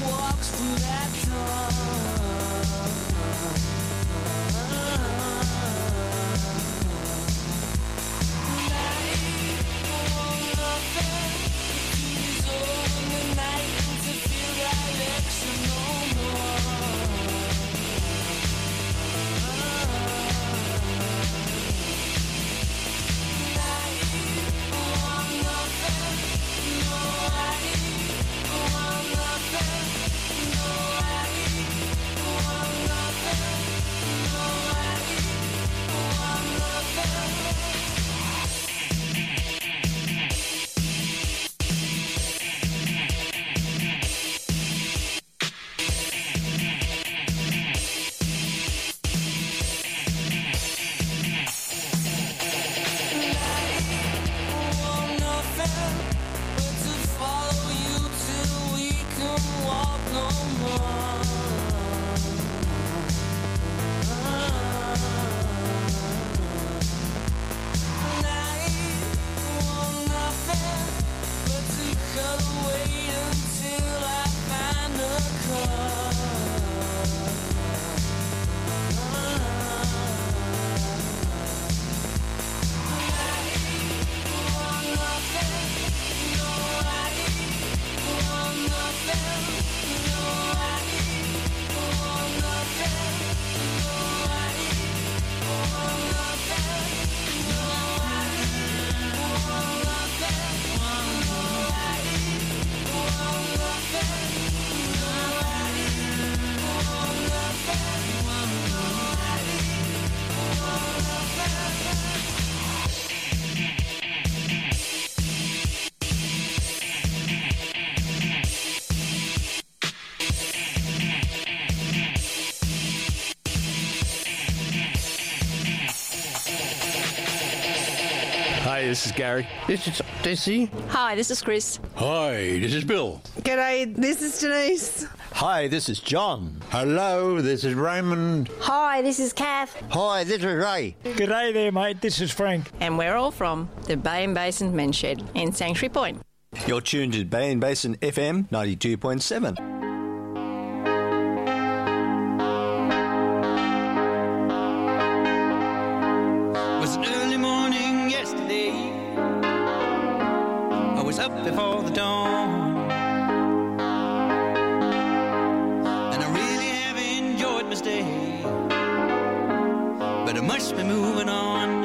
walks through that door. Night, want nothing. It's over in the night to feel direction no more. Night, want nothing. No, I want nothing. No, I want nothing. No, I want nothing. Want nothing but to follow you till we can walk no more. Night, want nothing but to cut away until I find a car. Want nothing, no, I want nothing, no, I want nothing, no, I want nothing, no, I want nothing, no, I want nothing, no, I want nothing, Hi, this is Gary. This is Desi. Hi, this is Chris. Hi, this is Bill. G'day, this is Denise. Hi, this is John. Hello, this is Raymond. Hi, this is Kath. Hi, this is Ray. G'day there, mate. This is Frank. And we're all from the Bay and Basin Men's Shed in Sanctuary Point. You're tuned to Bay and Basin FM 92.7. Was an early morning yesterday. I was up before the dawn, and I really have enjoyed my stay, but I must be moving on.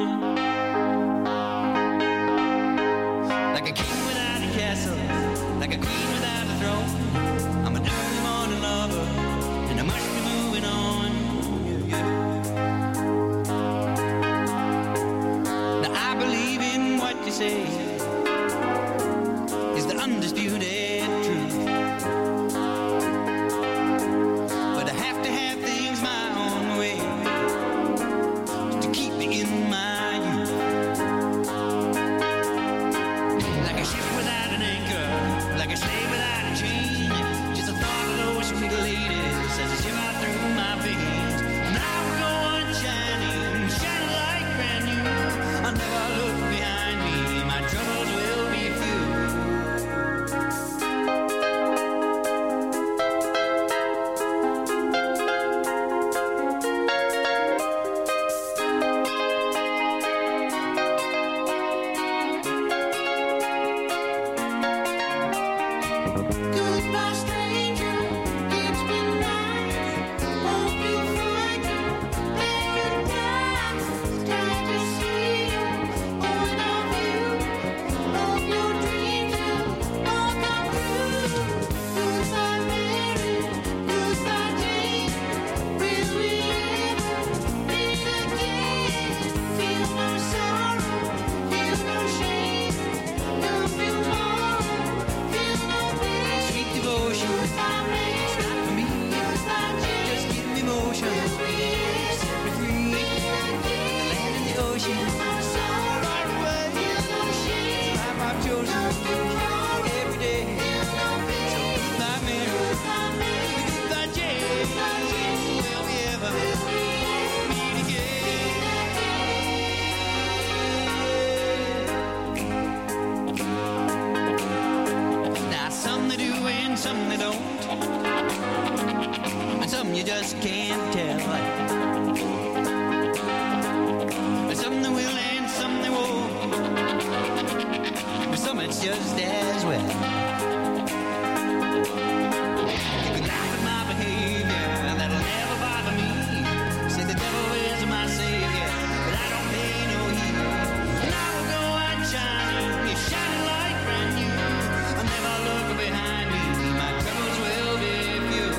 Like a king without a castle, like a queen without a throne. I'm an early morning lover, and I must be moving on. Now I believe in what you say is the undisputed truth, but I have to have things my own way to keep me in my youth. Like a ship without an anchor, like a slave without a chain, just a thought of those sweet ladies as they shiver through my veins. Now we're going shining, shining like brand new. I'll never look behind me, my trouble you just can't tell. Some they will and some they won't, but some it's just as well. You can laugh at my behavior, that'll never bother me. Say the devil is my savior, but I don't pay no heed. And I will go on shining, you're shining like brand new. I'll never look behind me, my troubles will be few.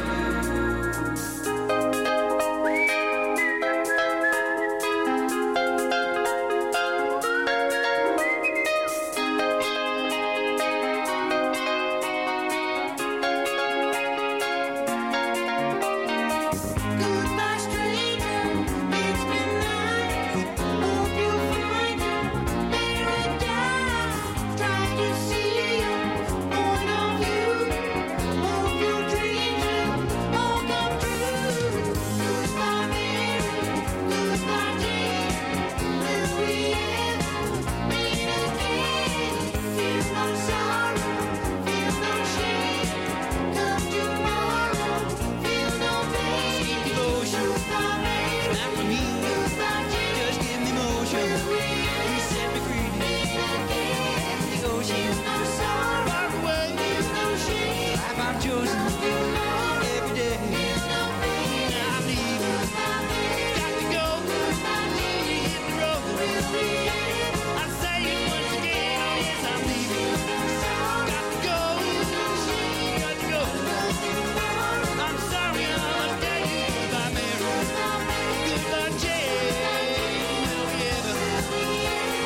Goodbye, stranger. It's midnight. Hope you find a paradise. Try to see your point of view. Hope your dreams will all come true. Goodbye, Mary. Goodbye, Jane. Will we ever meet again? Feel no sorrow. Feel no shame. Come tomorrow. Feel no pain. Devotion, Goodbye, Mary. not for me, Goodbye, Jane. just give me motion. You set me free, the ocean, far away. Life I've chosen every day. Now I'm leaving, got to go, hit the road. I say it once again, yes I'm leaving, got to go, got to go. I'm sorry I must tell you goodbye, Mary, goodbye, Jane. Will we ever meet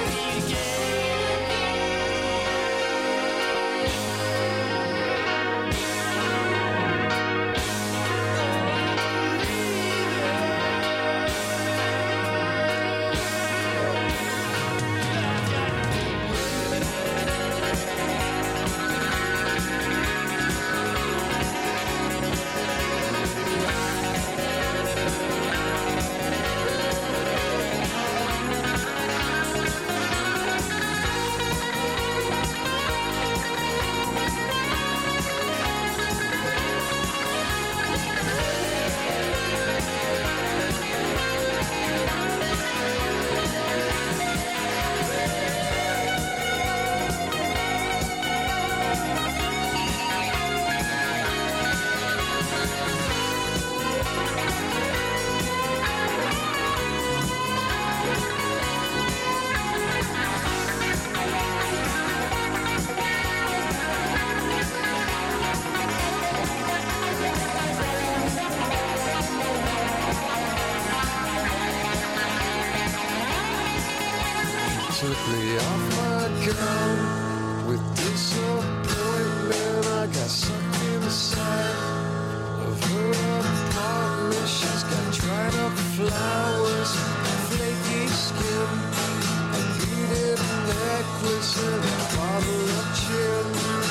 Took me off my gown with disappointment. I got sucked inside of her apartment. She's got dried up flowers, flaky skin, a beaded necklace, and a bottle of gin.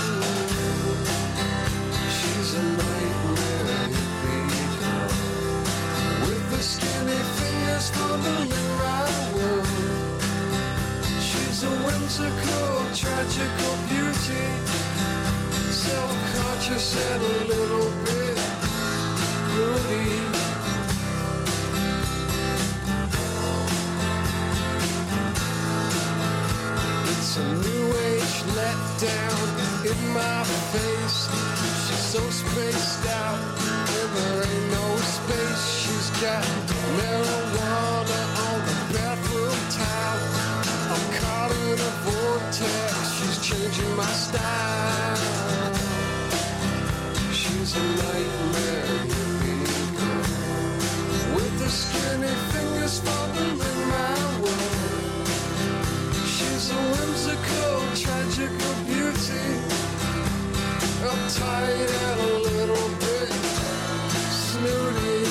She's a nightmare hippie girl with the skinny fingers fumbling right world. She's a whimsical, tragical beauty, self-conscious and a little bit moody. It's a new age letdown in my face. She's so spaced out and there ain't no space. She's got marijuana on the bathroom tile. I'm caught in a vortex, she's changing my style. She's a nightmare hippie girl with the skinny fingers fumbling my world. She's a whimsical, tragical beauty, uptight and a little bit snooty.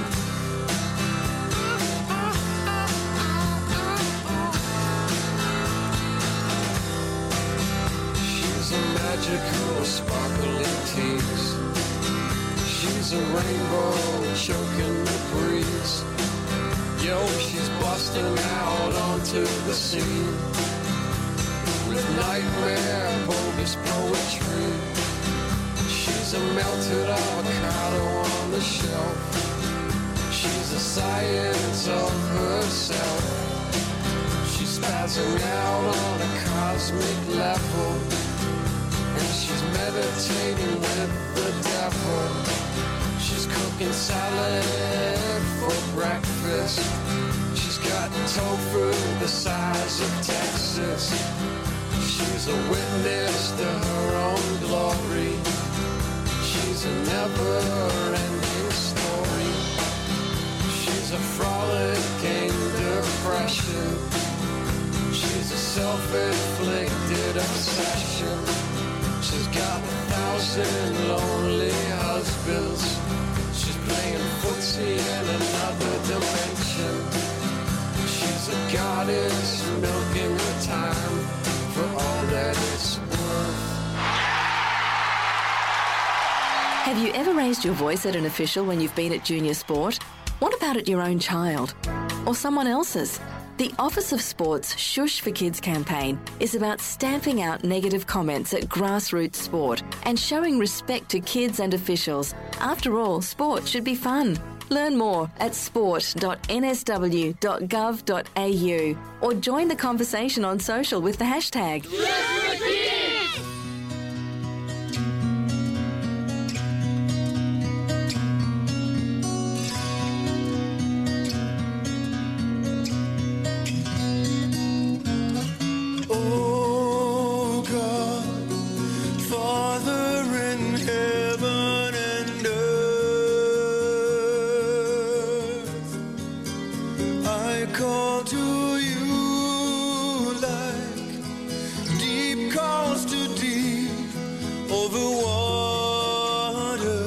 Magical, sparkling tease. She's a rainbow choking the breeze. Yo, she's busting out onto the scene with nightmare, bogus poetry. She's a melted avocado on the the shelf. She's a science of herself. She's spazzing out on a cosmic level, and she's meditating with the devil. She's cooking salad for breakfast. She's got tofu the size of Texas. She's a witness to her own glory. She's a never-ending story. She's a frolicking depression. She's a self-inflicted obsession. She's got 1,000 lonely husbands. She's playing footsie in another dimension. She's a goddess milking her time for all that it's worth. Have you ever raised your voice at an official when you've been at junior sport? What about at your own child? Or someone else's? The Office of Sport's Shush for Kids campaign is about stamping out negative comments at grassroots sport and showing respect to kids and officials. After all, sport should be fun. Learn more at sport.nsw.gov.au or join the conversation on social with the hashtag. Oh God, Father in heaven and earth, I call to you like deep calls to deep over water.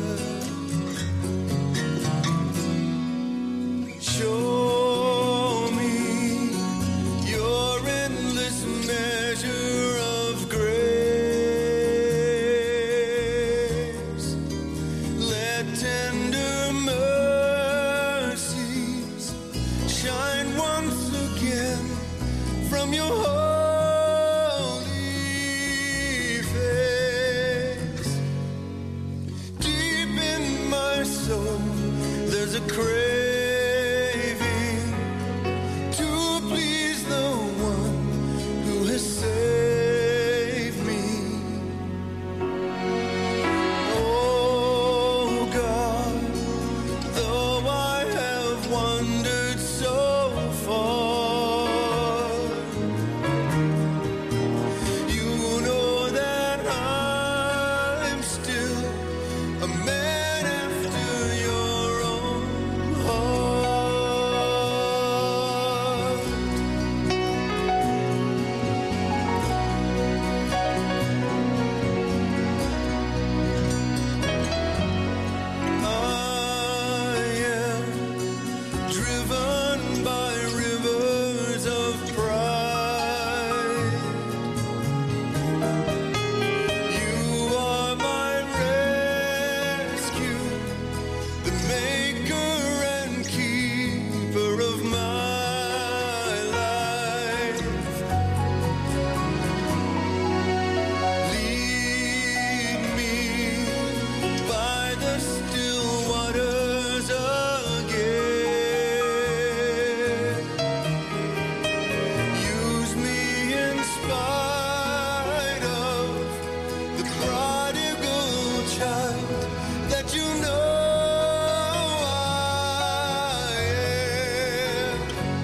Show me your endless measure of grace. Let tender mercies shine once again from your holy face. Deep in my soul, there's a craving to please the one who has saved me. Oh God, though I have wandered so far, you know that I'm still a man after your own heart. I am driven by rivers of pride. You are my rescue, the maker and keeper of my life. Lead me by the still waters again. Use me in spite of the prodigal child that you know I am.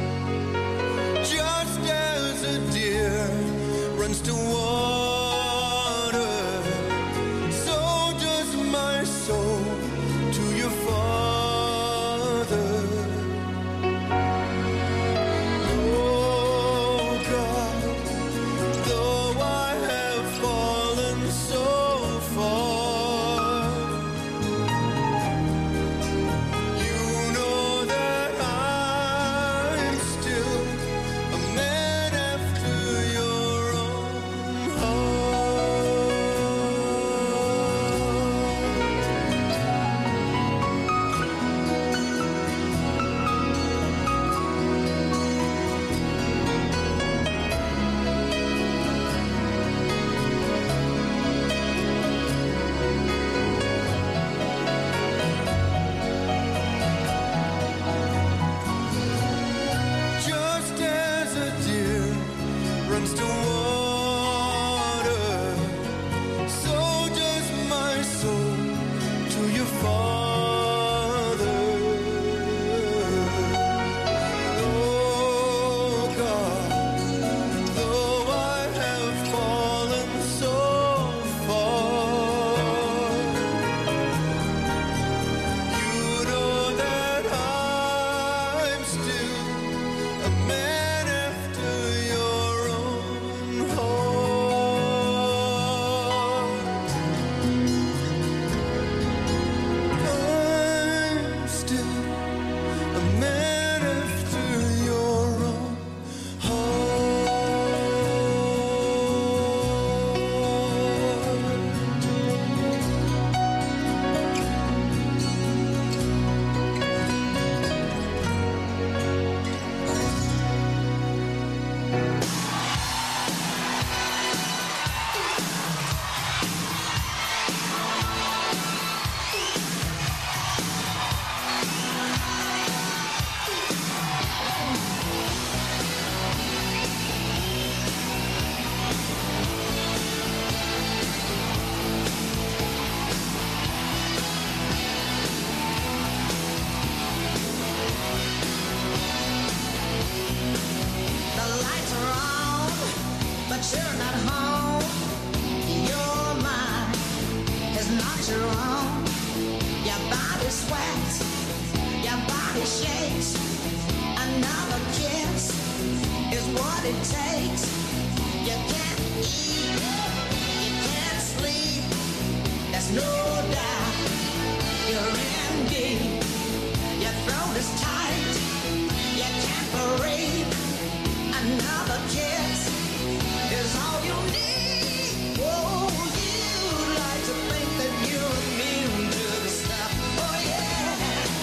Just as a deer runs to water, so does my soul to your Father. Oh God, though I have fallen so far, you know that I'm still a man after your own you're not home. Your mind is not your own. Your body sweats, your body shakes. Another kiss is what it takes. You can't eat, you can't sleep. There's no doubt you're in deep. Your throat is tight, you can't breathe. Another kiss is all you need. Oh, you like to think that you're immune to the stuff. Oh yeah.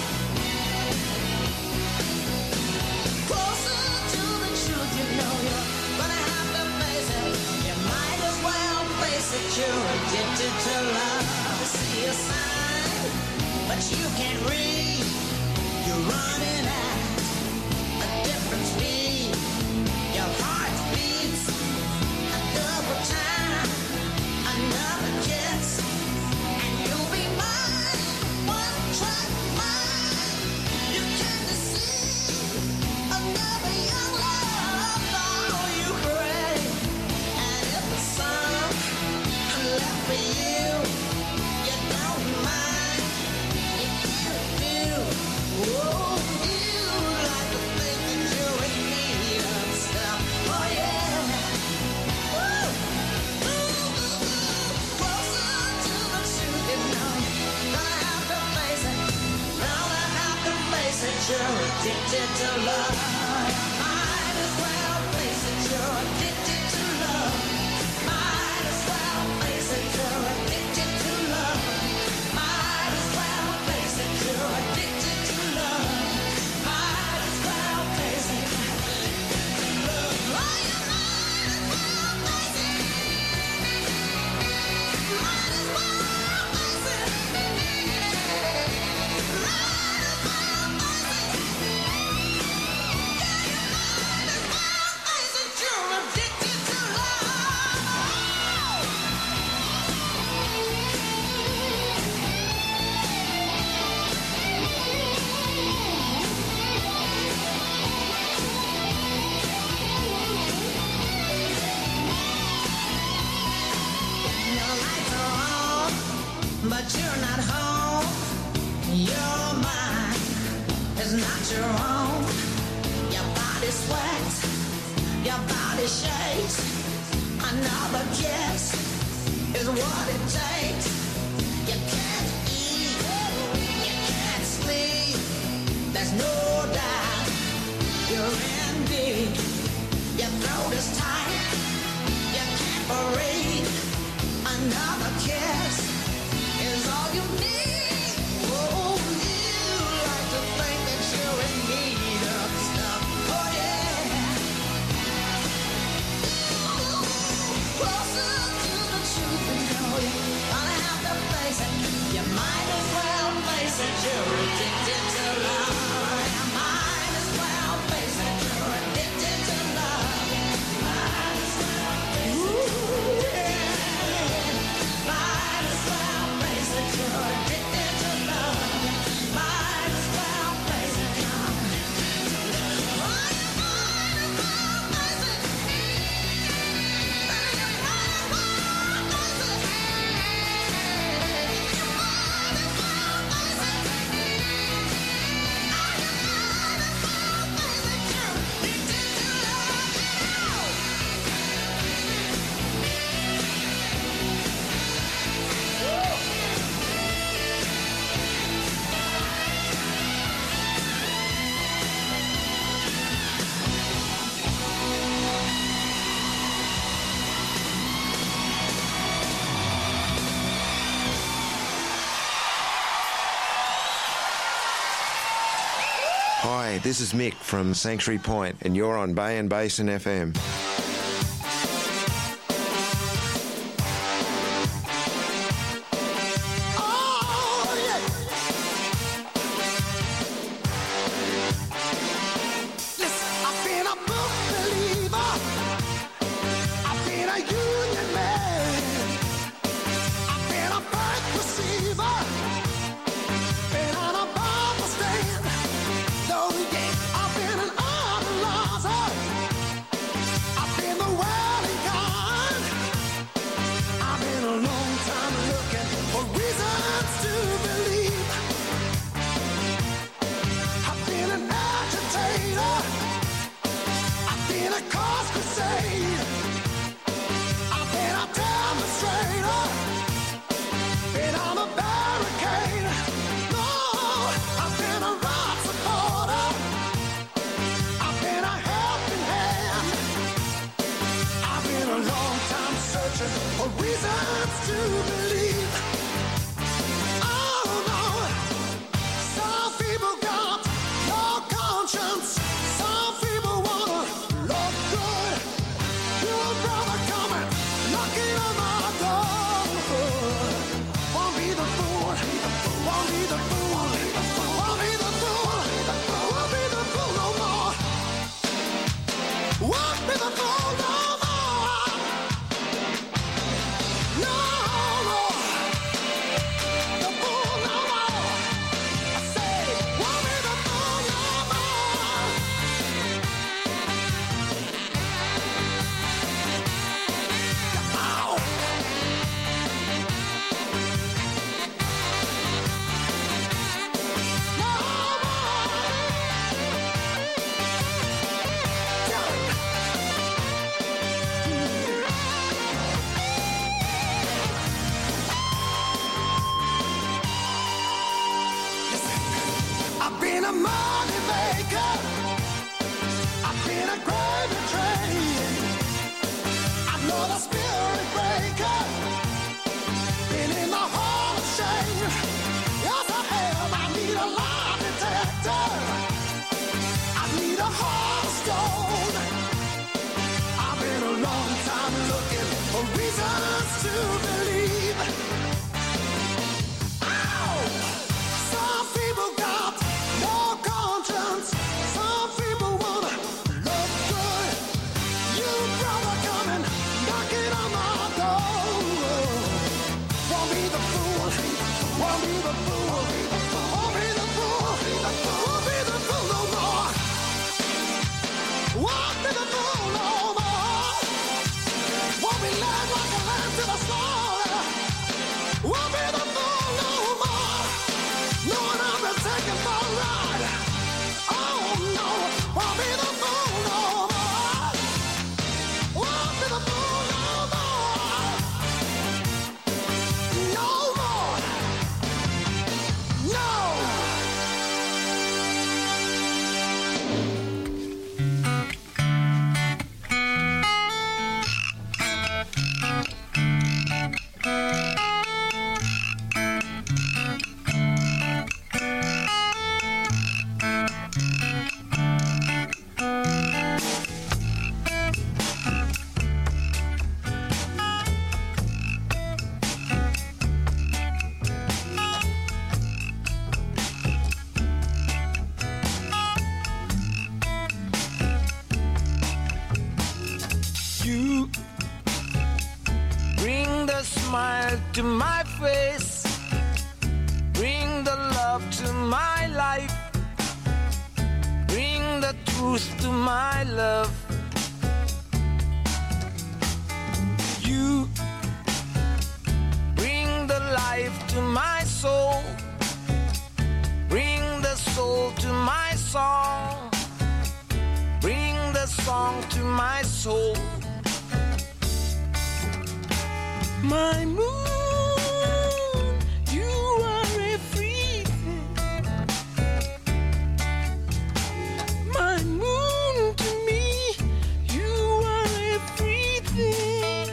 Closer to the truth, you know you're gonna have to face it. You might as well face it. You're addicted to love. See a sign, but you can't read. You're running at a different speed. Your heart beats a double time. Another kiss, and you'll be mine. One track mind. You can't deceive another young love. All you crave, and if the sun left for you, you don't mind. You can't do. Oh, you like to think that you're in need of stuff. Oh yeah. Woo. Closer to the truth, you know. Gonna have to face it. Gonna have to face it. You're addicted to love. Might as well face it. You're addicted to love. Might as well face it. You're addicted to love. Might as well face it. You're addicted to love. Might as well face it. Love. Oh, you might as well face it. Might as well face it. Might as well face it. Yeah, you might as well face it. You're addicted to love. Your lights are on, but you're not home. Your mind is not your own. Your body sweats, your body shakes. Another kiss is what it takes. You can't eat, you can't sleep. There's no doubt you're in deep. Your throat is tight, you can't breathe. Another kiss is all you need. Oh, you like to think that you're in need of stuff. Oh yeah. Closer to the truth, you know you're gonna have to face it. You might as well face it. You're addicted to love. You might as well face it. You're addicted to love. Might as well face it. Ooh, yeah. Might as well face it. You're addicted to love. Might as well face it. Oh, you might as well face it. You might as well face it. You might as well face it. Hi, this is Mick from Sanctuary Point, and you're on Bay and Basin FM. I've searching for reasons to believe. Oh no, some people got no conscience. Some people wanna look good. Your brother coming, knocking on my door. Won't be the fool, won't be the fool, won't be the fool, won't be the fool no more. Won't be the fool no more. No more. The fool no more. I say, won't be the fool no more. Ow. No more. I've been a money maker. I've been a gravy train. I know the spirit breaker. Been in the hall of shame. Yes, I have. I need a lie detector. I need a heart of stone. I've been a long time looking for reasons to believe. Ow! Some people got no conscience. Some people wanna look good. You brother coming, knocking on my door. Won't be the fool, won't be the fool, won't be the fool, won't be the fool no more. Won't be the fool no more. Won't be led like a lamb to the slaughter. Won't be the fool no more. Knowing I've been taken for a ride. Oh no, won't be the fool no more. Won't be the fool no more. No more. No. You bring the smile to my face, bring the love to my life, bring the truth to my love. You bring the life to my soul, bring the soul to my song, bring the song to my soul. My moon, you are everything. My moon to me, you are everything.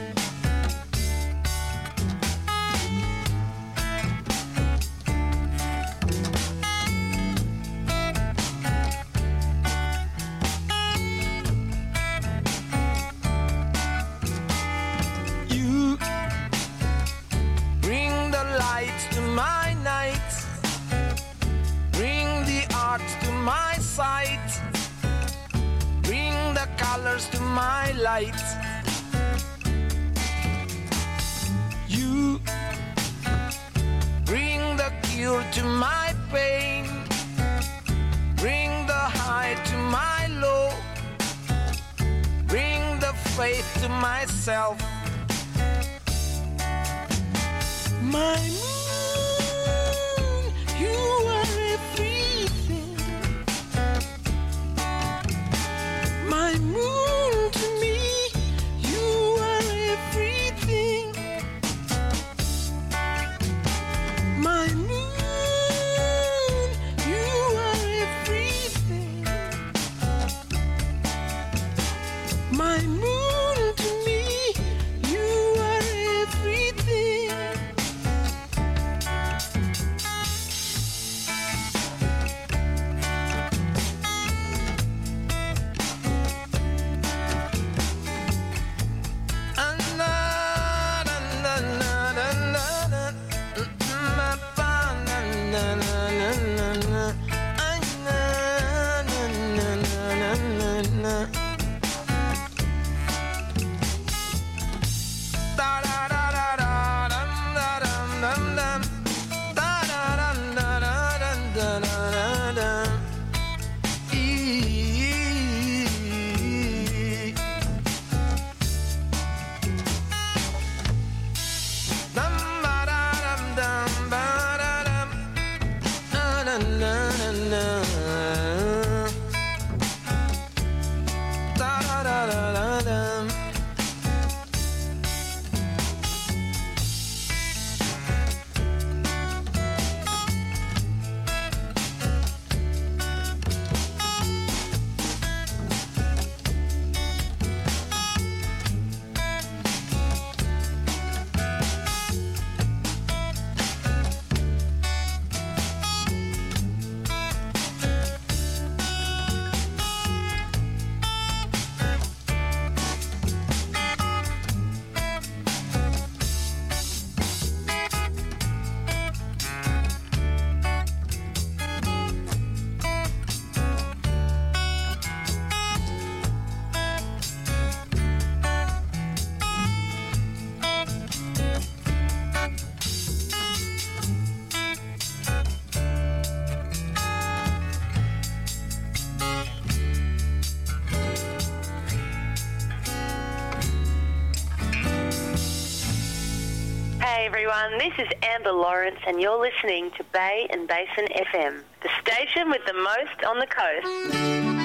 You bring the lights to my night, bring the art to my sight, bring the colors to my light. You bring the cure to my pain, bring the high to my low, bring the faith to myself. My moon, you are everything. My moon to me, you are everything. My moon, you are everything. My moon to me, you are G'day everyone, this is Amber Lawrence and you're listening to Bay and Basin FM, the station with the most on the coast.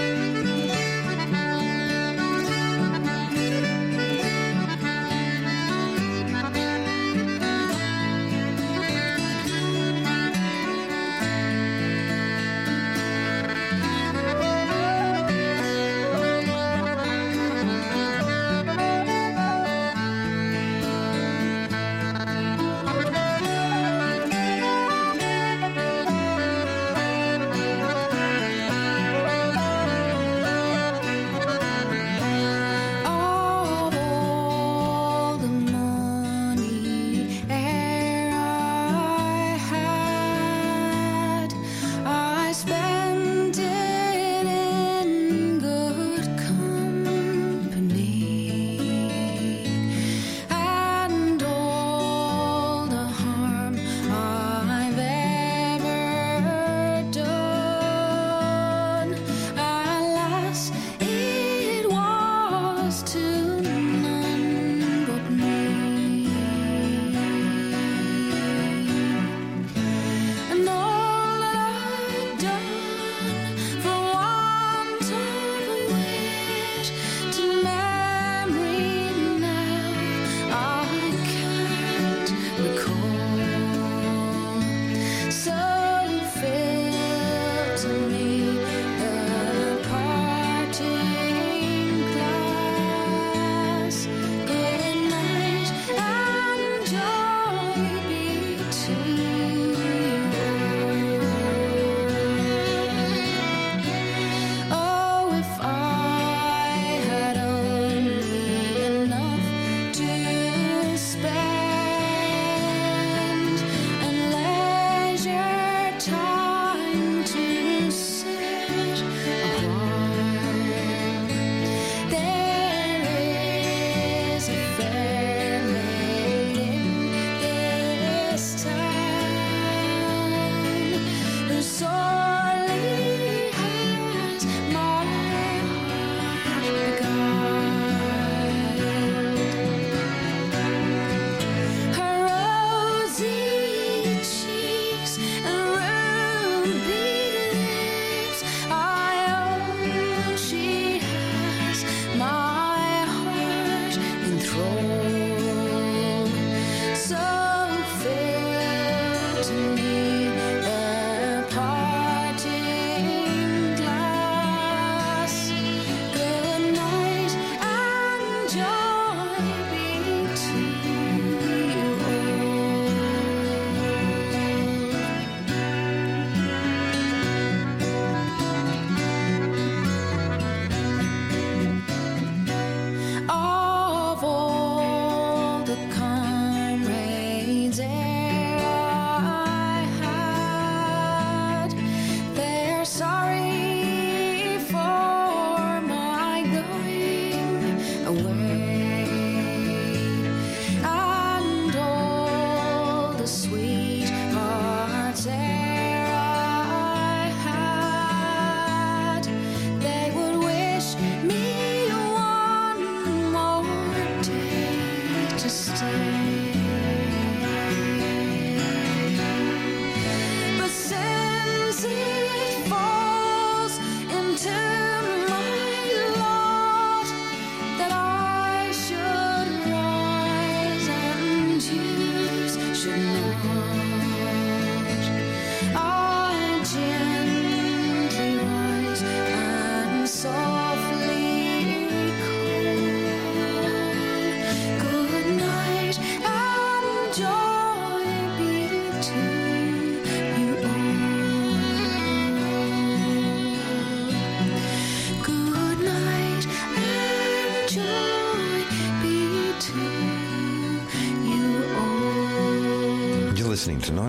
Listening to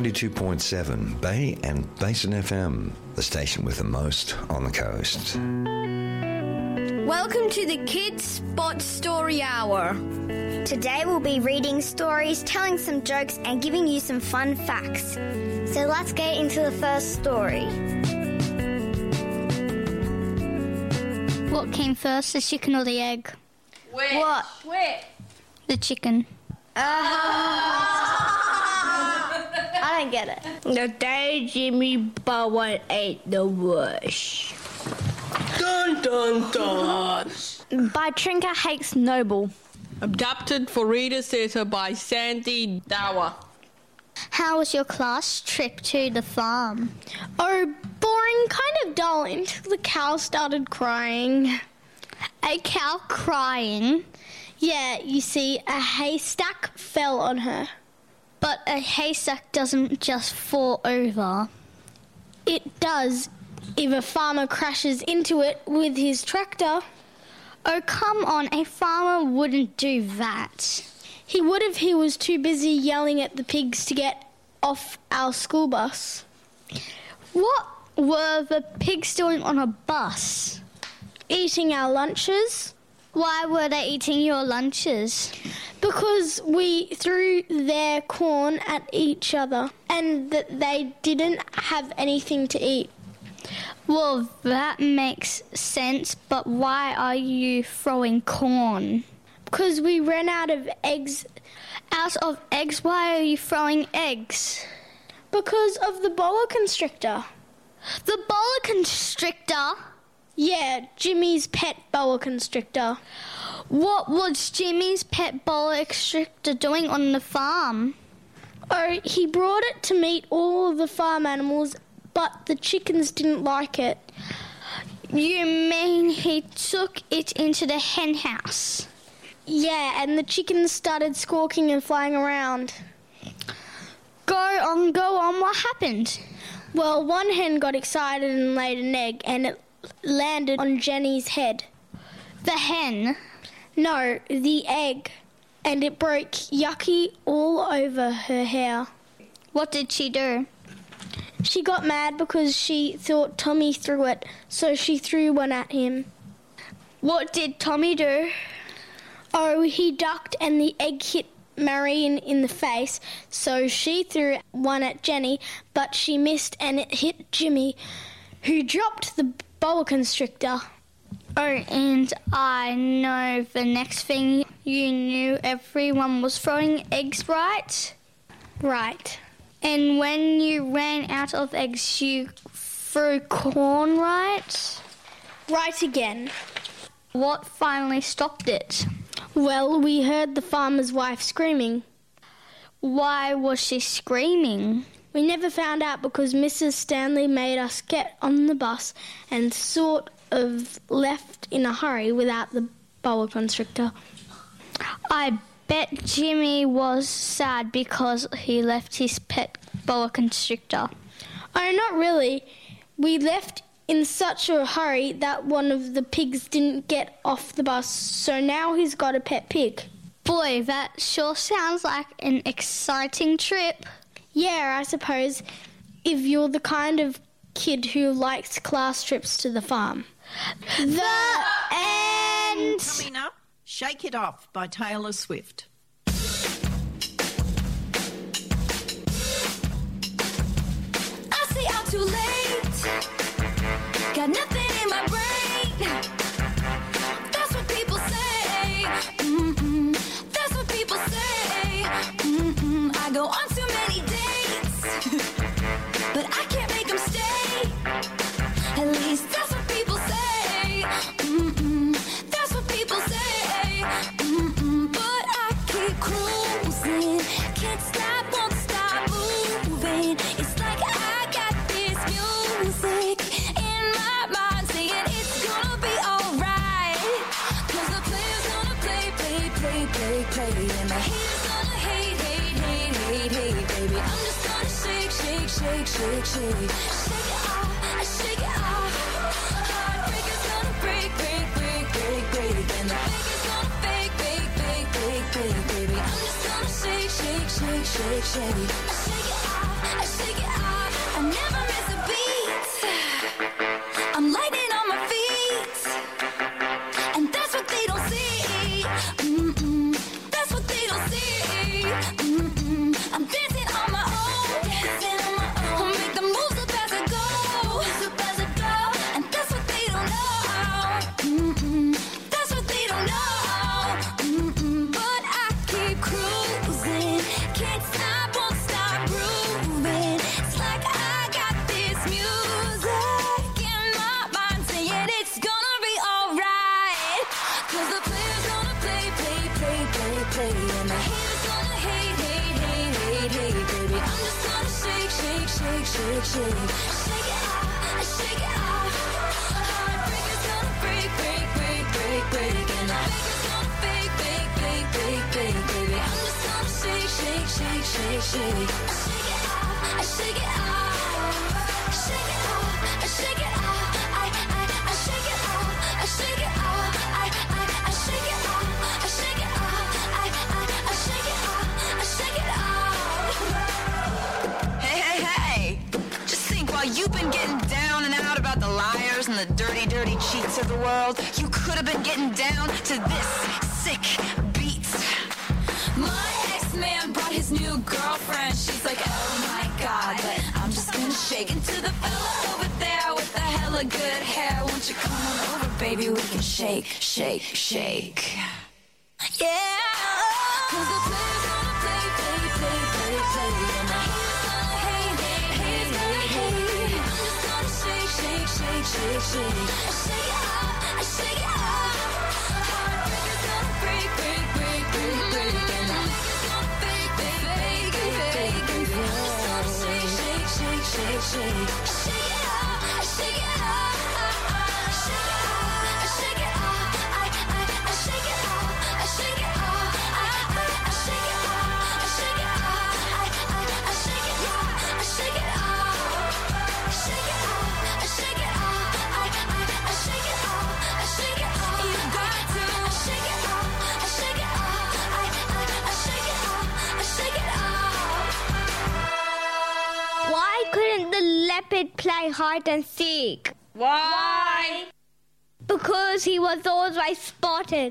92.7 Bay and Basin FM, the station with the most on the coast. Welcome to the Kids Spot Story Hour. Today we'll be reading stories, telling some jokes and giving you some fun facts. So let's get into the first story. What came first, the chicken or the egg? Where? What? Where? The chicken. I don't get it. The day Jimmy Bowen ate the bush. Dun dun dun. By Trinka Hakes Noble. Adapted for Reader's Theatre by Sandy Dower. How was your class trip to the farm? Oh, boring, kind of dull until the cow started crying. A cow crying? Yeah, you see, a haystack fell on her. But a haystack doesn't just fall over. It does if a farmer crashes into it with his tractor. Oh, come on, a farmer wouldn't do that. He would if he was too busy yelling at the pigs to get off our school bus. What were the pigs doing on a bus? Eating our lunches. Why were they eating your lunches? Because we threw their corn at each other and that they didn't have anything to eat. Well, that makes sense, but why are you throwing corn? Because we ran out of eggs. Out of eggs? Why are you throwing eggs? Because of the boa constrictor. The boa constrictor? Yeah, Jimmy's pet boa constrictor. What was Jimmy's pet boa constrictor doing on the farm? Oh, he brought it to meet all of the farm animals, but the chickens didn't like it. You mean he took it into the hen house? Yeah, and the chickens started squawking and flying around. Go on, what happened? Well, one hen got excited and laid an egg, and it landed on Jenny's head. The hen? No, the egg. And it broke Yucky all over her hair. What did she do? She got mad because she thought Tommy threw it, so she threw one at him. What did Tommy do? Oh, he ducked and the egg hit Marion in the face, so she threw one at Jenny, but she missed and it hit Jimmy, who dropped the boa constrictor. Oh, and I know the next thing you knew, everyone was throwing eggs, right? Right. And when you ran out of eggs, you threw corn, right? Right again. What finally stopped it? Well, we heard the farmer's wife screaming. Why was she screaming? We never found out because Mrs. Stanley made us get on the bus and sort of left in a hurry without the boa constrictor. I bet Jimmy was sad because he left his pet boa constrictor. Oh, not really. We left in such a hurry that one of the pigs didn't get off the bus, so now he's got a pet pig. Boy, that sure sounds like an exciting trip. Yeah, I suppose, if you're the kind of kid who likes class trips to the farm. The end! Coming up, Shake It Off by Taylor Swift. I say I'm too late. Got nothing in my brain. That's what people say. That's what people say. I go on too many dates, but I can't make them stay. At least that's what people say. That's what people say. But I keep cruising. Can't stop, won't stop moving. It's like I got this music in my mind saying it's gonna be alright. 'Cause the player's gonna play, play, play, play, play. And the haters gonna hate, hate, hate, hate, hate, baby. I'm just gonna shake, shake, shake, shake, shake. Shake it off, I shake it off. Heartbreaker's gonna break, break, break, break, break. And the faker's gonna fake, fake, fake, fake, fake, baby. I'm just gonna shake, shake, shake, shake, shake. I shake it off, I shake it off. I never miss a beat. I'm lightning on my feet. And that's what they don't see. That's what they don't see. I'm dancing on my own. Dancing on my own. Make the moves up as I go. Up as I go. And that's what they don't know. That's what they don't know. But I keep cruising. play. And the haters gonna hate, hate, hate, hate, hate, baby. I'm just gonna shake, shake, shake, shake, shake. Shake it off, shake it off. Heartbreakers gonna break, break, break, break, break. And the fakers gonna fake, fake, fake, fake, fake, baby. I'm just gonna shake, shake, shake, shake, shake. Shake it off, shake it off. Shake it off, shake it off. I shake it off, I shake it off. I shake it off, I shake it off. I shake it off, I shake it off. Hey, hey, hey! Just think, while you've been getting down and out about the liars and the dirty, dirty cheats of the world, you could have been getting down to this sick beat. My ex-man brought his new girlfriend. She's like, oh my God, but I'm just gonna shake into the fella over there with the hella good hair. Won't you come on over, baby? We can shake, shake, shake. Yeah. Cause the players gonna play, play, play, play, play. And the haters gonna hate, hate, hate, hate, hate. I'm just gonna shake, shake, shake, shake, shake. I shake it off, I shake it off. Heartbreakers gonna break, break, break, break, break. And the fakers gonna fake, fake, fake, fake, fake. I'm just gonna shake, shake, shake, shake, shake. Shake it off, I shake it off. Shake it off, I shake it off. I shake it off, I shake it off. I shake it off, I shake it off. I shake it off, I shake it off. Shake it off, I shake it off. I shake it off, I shake it off. You got to shake it off, I shake it off. I shake it off, I shake it off. Why couldn't the leopard play hide and seek? Why? Because he was always spotted.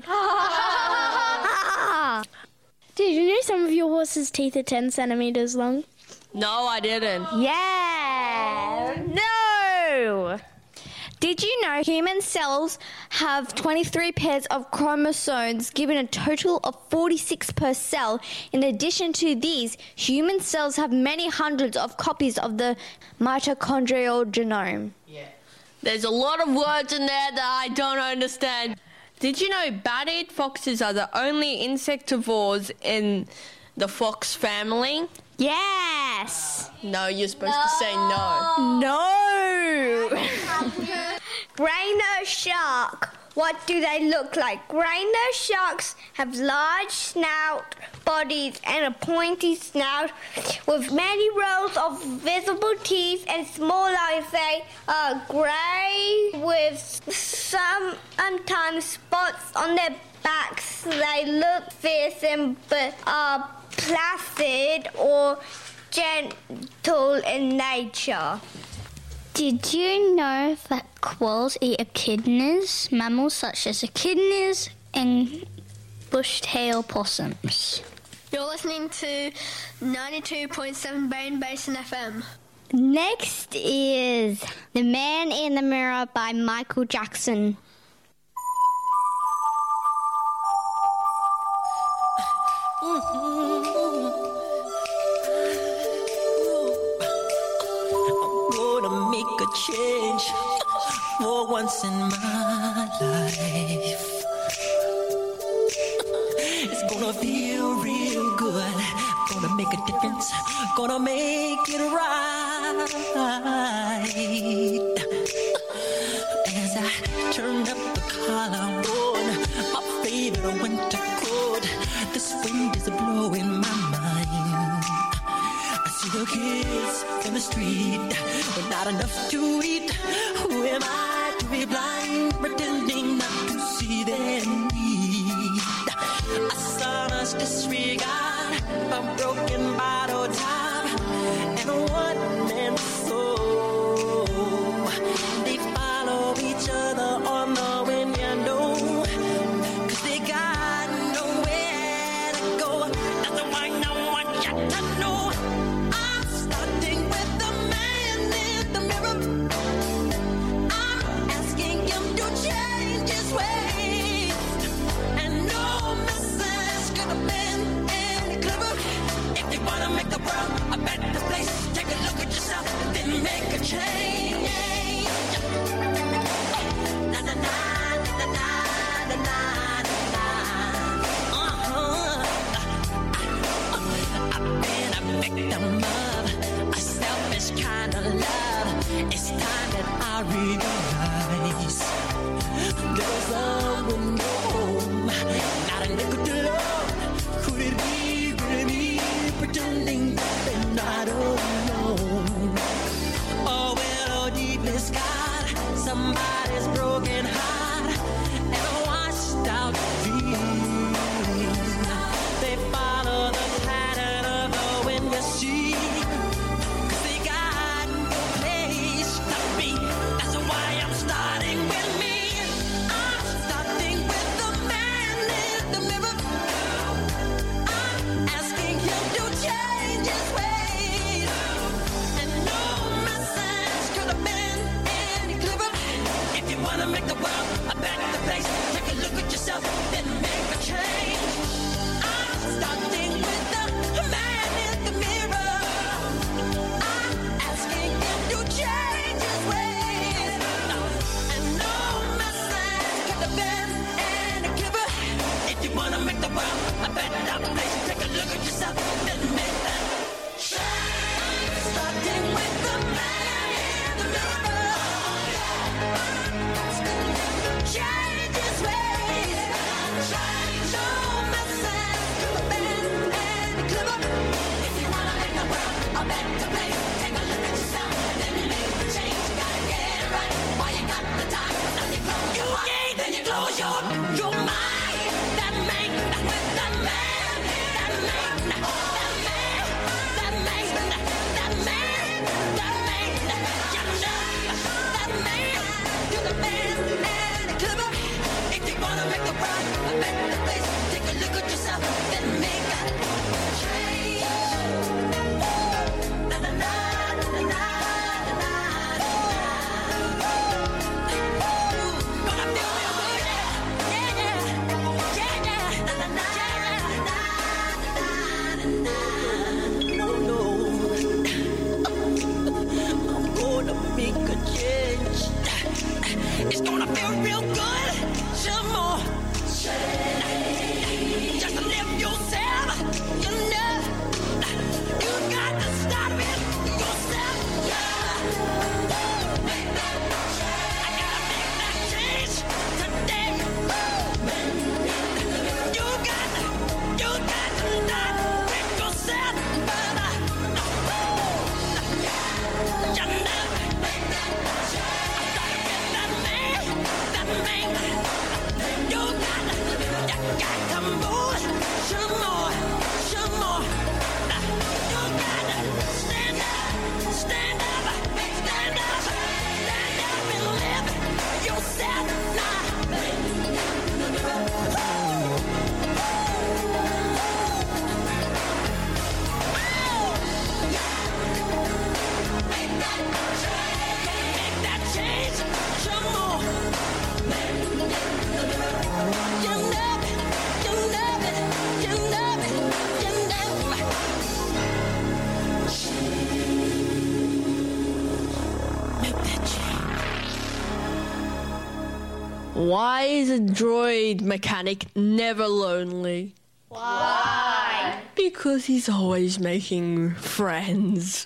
Did you know some of your horse's teeth are 10 centimeters long? No, I didn't. Yeah. No. Did you know human cells have 23 pairs of chromosomes, given a total of 46 per cell? In addition to these, human cells have many hundreds of copies of the mitochondrial genome. There's a lot of words in there that I don't understand. Did you know bat-eared foxes are the only insectivores in the fox family? Yes. No, you're supposed to say no. No. Grey-nosed shark. What do they look like? Grey-nosed sharks have large snout bodies and a pointy snout with many rows of visible teeth, and small eyes. They are grey with sometimes spots on their backs. They look fearsome but are placid or gentle in nature. Did you know that quolls eat echidnas, mammals such as echidnas and bush-tail possums? You're listening to 92.7 Bay and Basin FM. Next is The Man in the Mirror by Michael Jackson. Gonna make a change for once in my life. It's gonna feel real good. Gonna make a difference. Gonna make it right. As I turn up the collar on my favorite winter coat, this wind is blowing my mind. I see the kids in the street with not enough to eat. Who am I to be blind, pretending not to see their need? A son's disregard, a broken bottle top, and a one-man soul. They follow each other on the wind, you know, 'cause they got nowhere to go. That's why I want you to know I'm starting with the man in the mirror. I'm asking him to change his ways, and no message could have been any clearer. If you wanna make the world a better place, take a look at someone home. Not a nickel to love. Could it be really me pretending that they're not alone? Oh, well, oh, deeply scarred, somebody's broken heart and a washed out dream. They follow the pattern of the wind you see, 'cause they got no place to be. That's why I'm starting with me. I'm starting with the man in the mirror. I'm asking him to change his ways. And no message could have been any clearer. If you wanna make the world a better place, take a look at yourself, then make a change. I'm starting with the man in the mirror. I'm asking him to change his ways. And no message could have been any clearer. If you wanna make the world a better place, take a look at yourself, then make that change. I'm starting with the man in the mirror. Change his ways. No message could have been any clearer. If you wanna make the world a better place, take a look at yourself and then make the change. You gotta get it right while you got the time. Now you close your heart, then you close your mind. That man, with that man, that man, that man, that man, that man, that man, you know, that man, you're the man and clever. If you wanna make the world a better place, take a look at yourself, then make that change. Na na na na na na na. Gonna feel real good, yeah, yeah, yeah, yeah. Na na na na na na. No, no. I'm gonna make a change. It's gonna feel real good. Some more. Just to live yourself. You know, you got to stop it yourself. Make that change. I gotta make that change today. You got to start with yourself, brother. You know, make that change. That man. You got to move some more. You got to stand up, stand up and live yourself now. Make that change some more. You love it, you love it, you love it, you love it. Make that change. Why is a droid mechanic never lonely? Why? Because he's always making friends.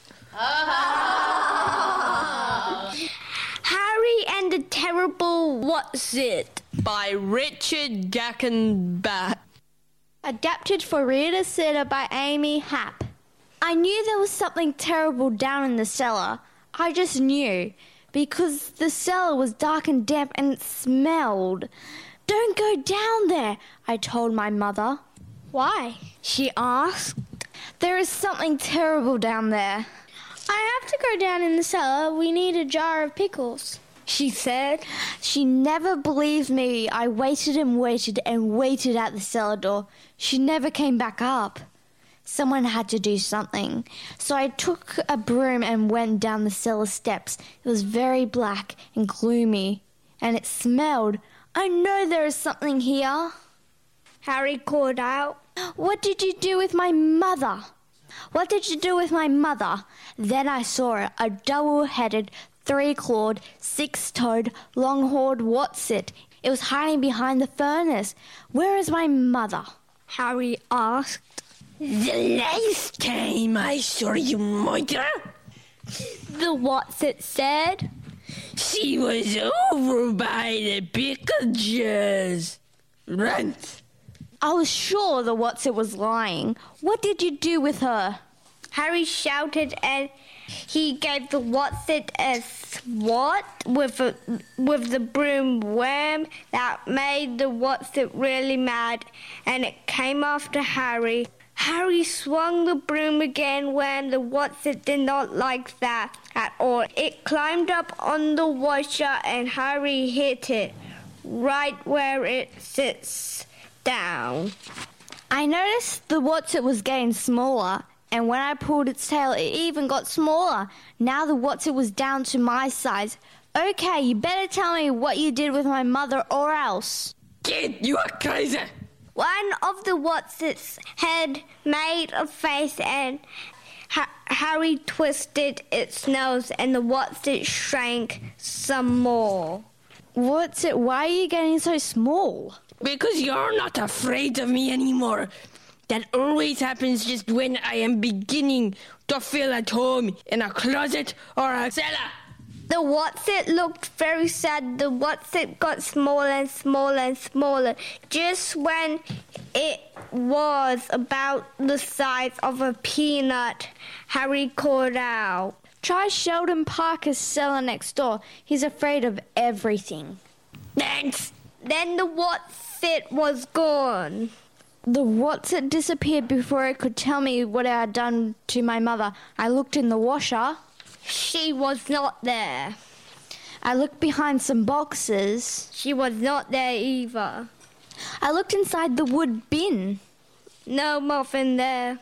Harry and the Terrible What's It? By Richard Gackenbach. Adapted for Reader Sitter by Amy Happ. I knew there was something terrible down in the cellar. I just knew, because the cellar was dark and damp and it smelled. Don't go down there, I told my mother. Why? She asked. There is something terrible down there. I have to go down in the cellar. We need a jar of pickles, she said. She never believed me. I waited and waited and waited at the cellar door. She never came back up. Someone had to do something. So I took a broom and went down the cellar steps. It was very black and gloomy, and it smelled. I know there is something here, Harry called out. What did you do with my mother? What did you do with my mother? Then I saw it, a double-headed, three-clawed, six-toed, long-horned what's-it. It was hiding behind the furnace. Where is my mother? Harry asked. The last time I saw your mother, the what's-it said, She was over by the pictures. Runt. I was sure the Whatsit was lying. What did you do with her? Harry shouted and he gave the Whatsit a swat with the broom worm that made the Whatsit really mad, and it came after Harry. Harry swung the broom again when the Whatsit did not like that at all. It climbed up on the washer and Harry hit it right where it sits down. I noticed the Whatsit was getting smaller, and when I pulled its tail, it even got smaller. Now the Whatsit was down to my size. Okay, you better tell me what you did with my mother or else. Kid, you are crazy. One of the Whatsits had made a face and Harry twisted its nose and the Whatsit shrank some more. Whatsit, why are you getting so small? Because you're not afraid of me anymore. That always happens just when I am beginning to feel at home in a closet or a cellar. The Whatsit looked very sad. The Whatsit got smaller and smaller and smaller. Just when it was about the size of a peanut, Harry called out, "Try Sheldon Parker's cellar next door. He's afraid of everything." Thanks. Then the Whatsit was gone. The Whatsit disappeared before it could tell me what I had done to my mother. I looked in the washer. She was not there. I looked behind some boxes. She was not there either. I looked inside the wood bin. No muffin there.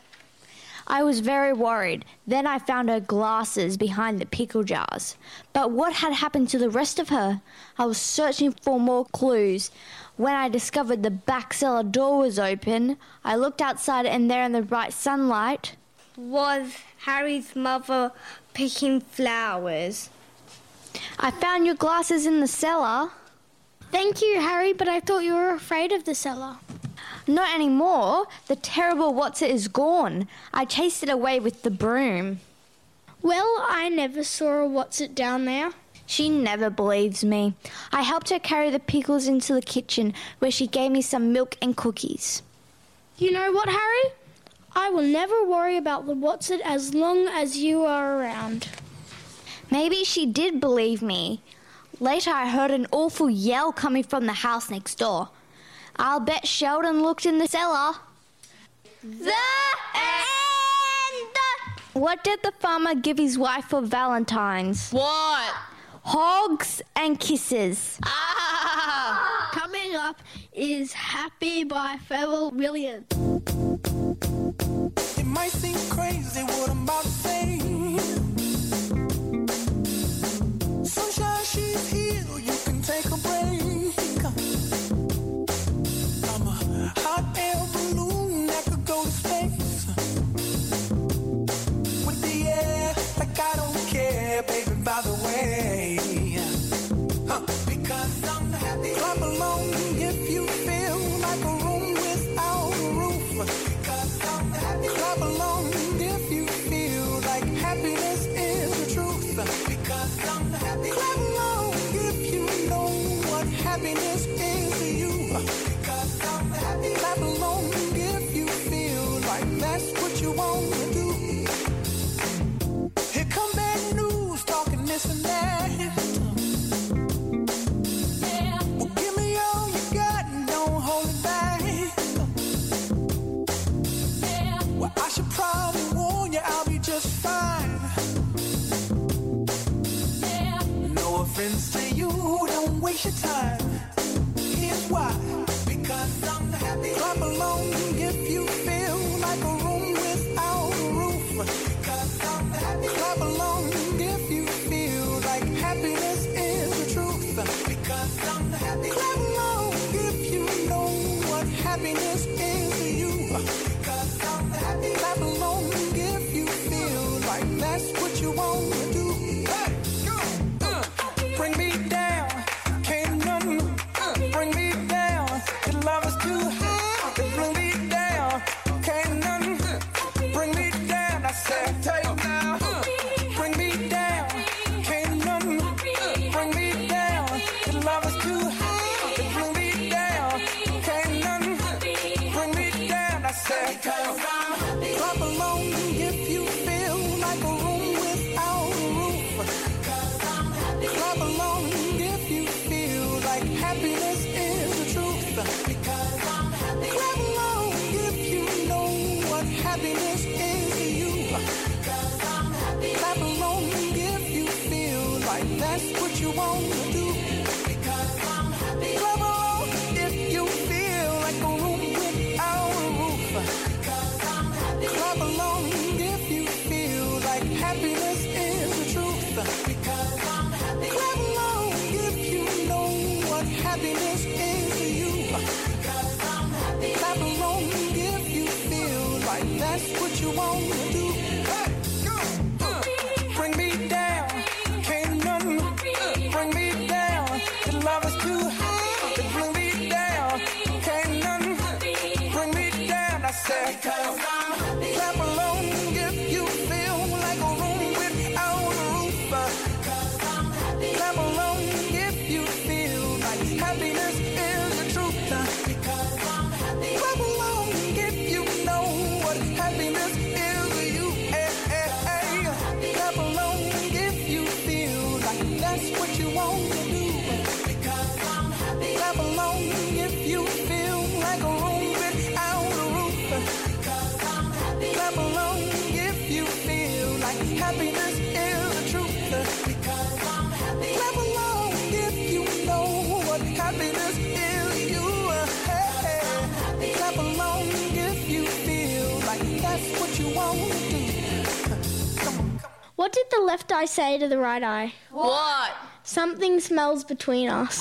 I was very worried. Then I found her glasses behind the pickle jars. But what had happened to the rest of her? I was searching for more clues. When I discovered the back cellar door was open, I looked outside and there in the bright sunlight was Harry's mother picking flowers. I found your glasses in the cellar. Thank you, Harry, but I thought you were afraid of the cellar. Not anymore. The terrible Whatsit is gone. I chased it away with the broom. Well, I never saw a Whatsit down there. She never believes me. I helped her carry the pickles into the kitchen, where she gave me some milk and cookies. You know what, Harry? I will never worry about the Whatsit as long as you are around. Maybe she did believe me. Later I heard an awful yell coming from the house next door. I'll bet Sheldon looked in the cellar. The end! What did the farmer give his wife for Valentine's? What? Hogs and kisses. Coming up is Happy by Pharrell Williams. It might seem crazy what I'm about to say. Sunshine, she's here, you can take a break. I'm a hot air balloon that could go to space. With the air, like I don't care, baby, by the way. Because I'm happy. Clap along if you feel like a room without a roof. Because I'm happy. Clap along if you feel like happiness is the truth. Because I'm happy. Clap along if you know what happiness is to you. Because I'm happy. Clap along if you feel like that's what you want to do. Here come bad news, talking this and that. Well, give me all you got and don't hold it back. Well, I should probably warn you, I'll be just fine. No offense to you, don't waste your time. Here's why. Because I'm happy. Clap along if you feel like a room without a roof. Because I'm happy. Clap along if you feel like happiness is the truth. Because I'm happy. Clap along if you know what happiness is to you. Because I'm happy. Clap along if you feel like that's what you want to do. Hey, go. Bring me down, can't nothing bring me down. Your love is too high, bring me down, can't nothing bring me down. I said, take now, bring me down, can't nothing bring happiness is you. Clap along if you feel like that's what you want to do. Clap along if you feel like a room without a roof. Clap along if you feel like happiness is the truth. Clap along if you know what happiness is to you. Clap along if you feel like that's what you want to do. Bring me down, can't nothing bring me down. The love is too high to bring me down. Can't nothing bring me down. I said, clap along if you feel like a room without a roof. Clap along if you feel like happiness is the truth. Clap along if you know what happiness is to you. Clap along if you feel like that's what you want to do. Clap along if you feel like a room without a roof. Clap along if you feel like happiness is the truth. Clap along if you know what happiness is to you. Clap along if you feel like that's what you want to do. What did the left eye say to the right eye? What? Something smells between us.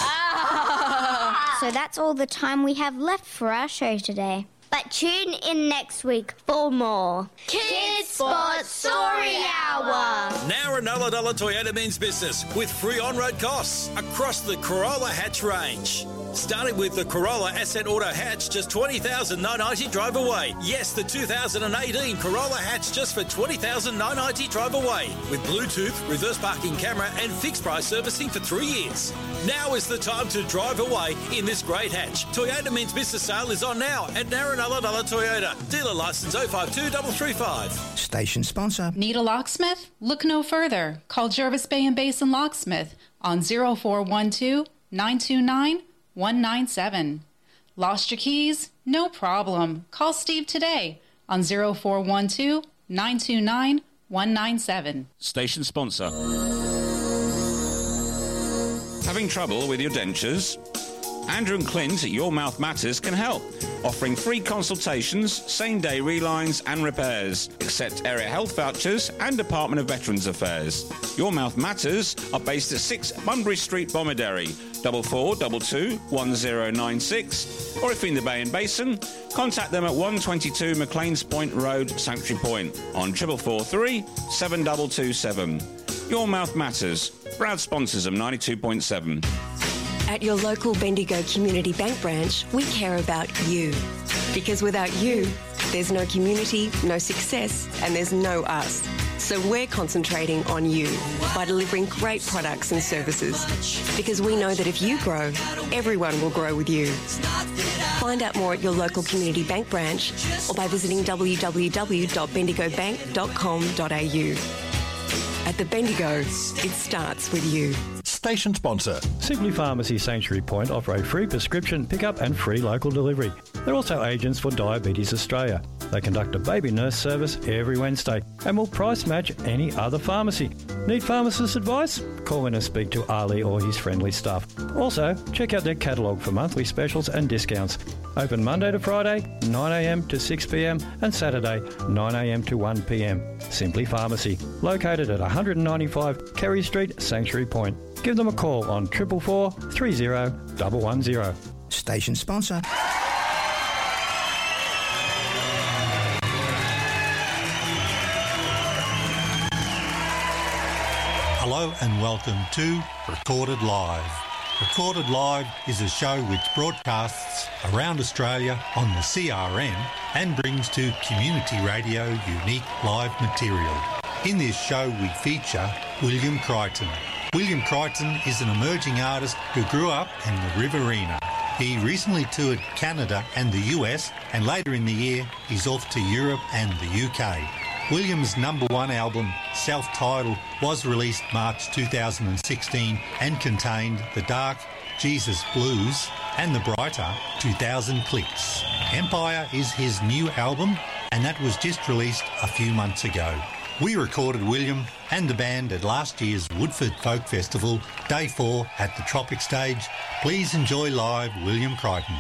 So that's all the time we have left for our show today. But tune in next week for more Kids Sports Story Hour. Naranola Toyota means business with free on-road costs across the Corolla hatch range. Starting with the Corolla Ascent Auto Hatch, just $20,990 drive away. Yes, the 2018 Corolla Hatch just for $20,990 drive away. With Bluetooth, reverse parking camera and fixed price servicing for 3 years. Now is the time to drive away in this great hatch. Toyota means business sale is on now at Naranola Toyota. Dealer license 052335. Station sponsor. Need a locksmith? Look no further. Call Jervis Bay and Basin Locksmith on 0412 929 197. Lost your keys? No problem. Call Steve today on 0412 929 197. Station sponsor. Having trouble with your dentures? Andrew and Clint at Your Mouth Matters can help, offering free consultations, same-day relines and repairs. Accept area health vouchers and Department of Veterans Affairs. Your Mouth Matters are based at 6 Bunbury Street, Bomaderry, 4422 1096. Or if in the Bay and Basin, contact them at 122 McLean's Point Road, Sanctuary Point on 4443 7227. Your Mouth Matters, proud sponsors of 92.7. At your local Bendigo Community Bank branch, we care about you. Because without you, there's no community, no success, and there's no us. So we're concentrating on you by delivering great products and services. Because we know that if you grow, everyone will grow with you. Find out more at your local community bank branch or by visiting www.bendigobank.com.au. At the Bendigo, it starts with you. Station sponsor. Simply Pharmacy Sanctuary Point offer a free prescription pickup and free local delivery. They're also agents for Diabetes Australia. They conduct a baby nurse service every Wednesday and will price match any other pharmacy. Need pharmacist advice? Call in and speak to Ali or his friendly staff. Also, check out their catalogue for monthly specials and discounts. Open Monday to Friday, 9am to 6pm and Saturday, 9am to 1pm. Simply Pharmacy, located at 195 Kerry Street, Sanctuary Point. Give them a call on 444 30 110. Station sponsor. Hello and welcome to Recorded Live. Recorded Live is a show which broadcasts around Australia on the CRN and brings to community radio unique live material. In this show we feature William Crichton. William Crichton is an emerging artist who grew up in the Riverina. He recently toured Canada and the US, and later in the year he's off to Europe and the UK. William's #1 album, self-titled, was released March 2016 and contained the dark Jesus Blues and the brighter 2000 Clicks. Empire is his new album, and that was just released a few months ago. We recorded William and the band at last year's Woodford Folk Festival, Day 4 at the Tropic Stage. Please enjoy live William Crichton.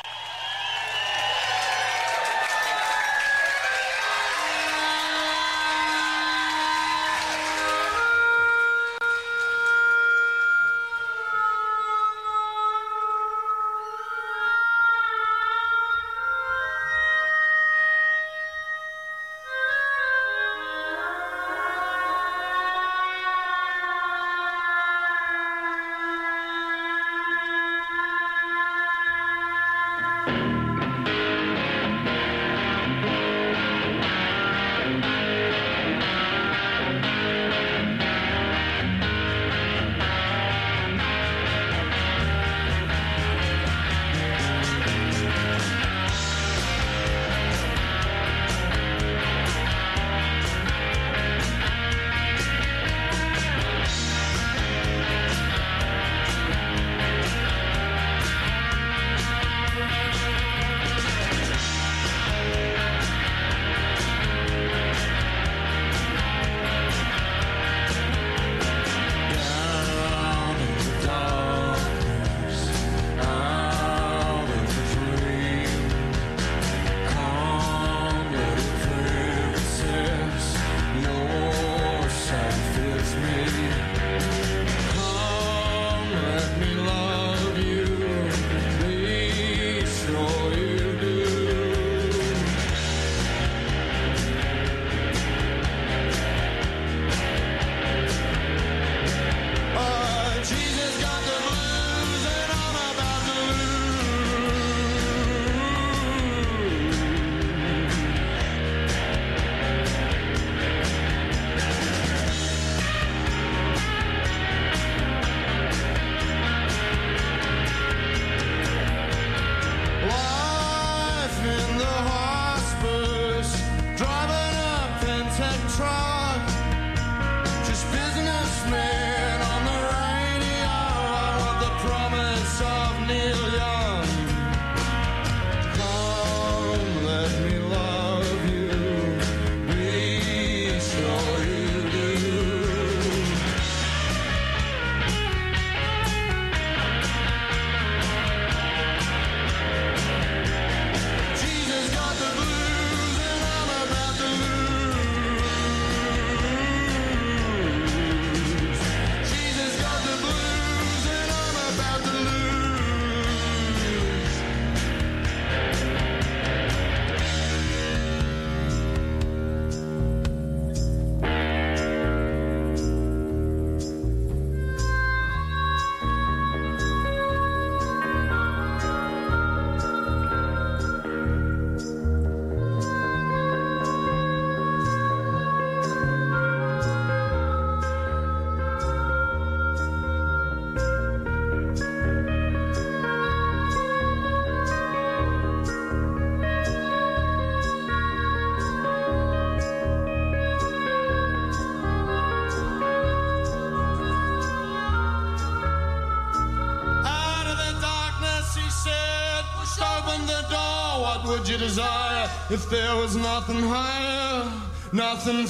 would you desire if there was nothing higher, nothing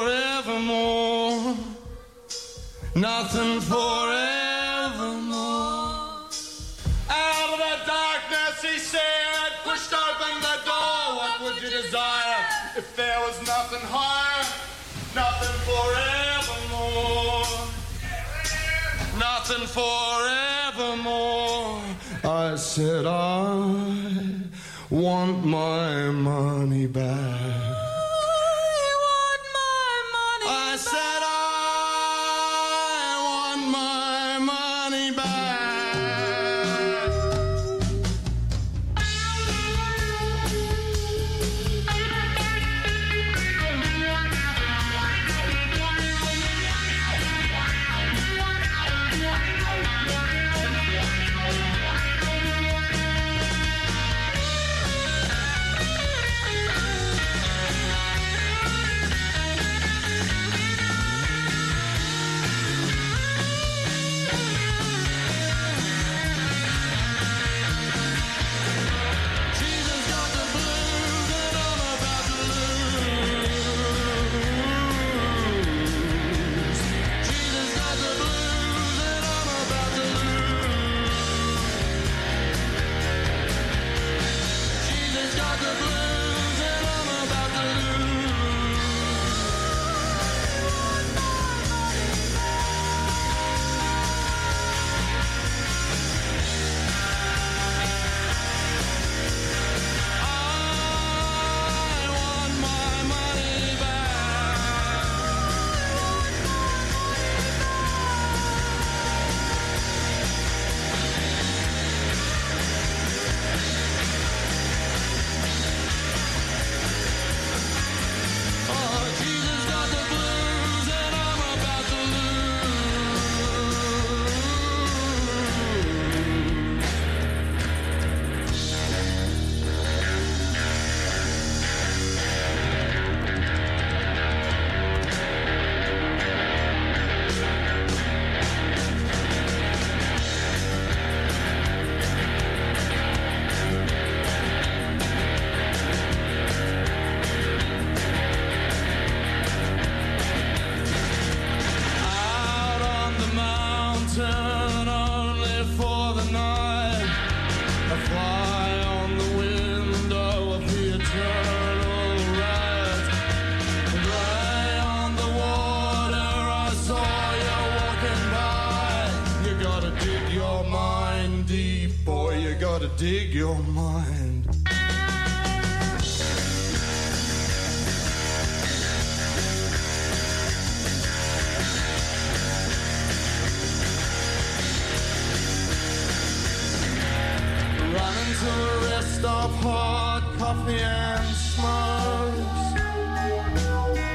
forevermore, nothing forevermore? Out of the darkness, he said, pushed open the door. What would you desire if there was nothing higher, nothing forevermore, nothing forevermore? I said, I want my money back. I said I want my money back.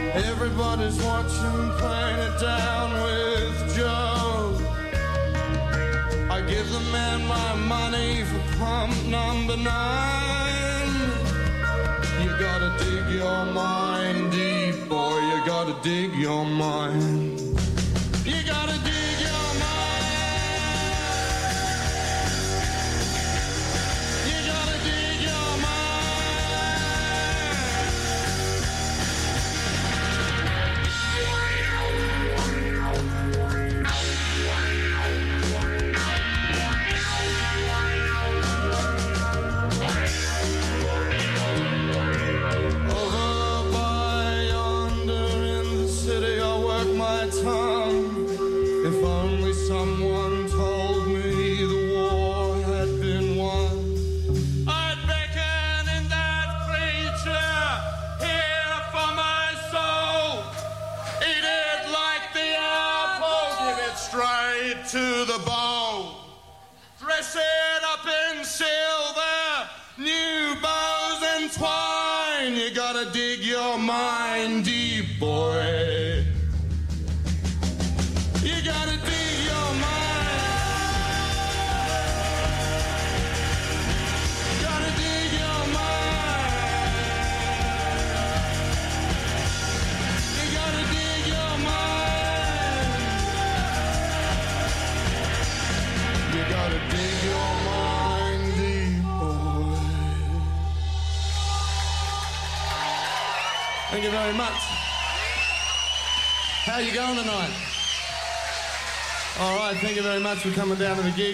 Everybody's watching, playing it down with Joe. I give the man my money for pump number 9. You gotta dig your mind deep, boy, you gotta dig your mind. You gotta dig your mind. You gotta dig your mind. If only someone told me the war had been won, I'd beckon in that creature here for my soul. Eat it like the apple, give it straight to the bowl. Dress it up in silver, new bows and twine. You gotta dig your mind deep, boy. You gotta dig your mind. Gotta dig your mind. You gotta dig your mind. You gotta dig your mind deep, boy. Thank you very much. How you going tonight? All right, thank you very much for coming down to the gig.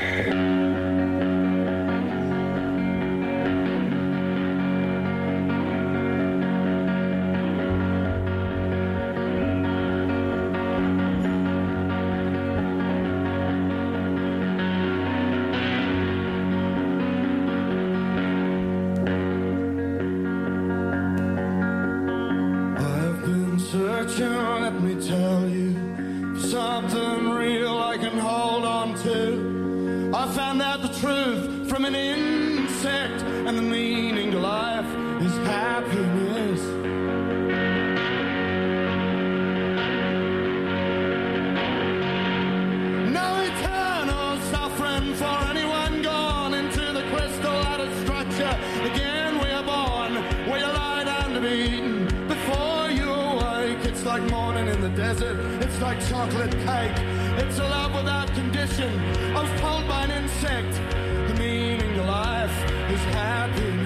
I've been searching, let me tell you, something real I can hold on to. I found out the truth from an insect, and the meaning to life is happiness. No eternal suffering for anyone gone into the crystal ladder structure. Again we are born, where you lie down to be eaten. Before you awake, it's like morning in the desert. It's like chocolate cake. It's a love without condition. I was told by an insect, the meaning to life is happiness.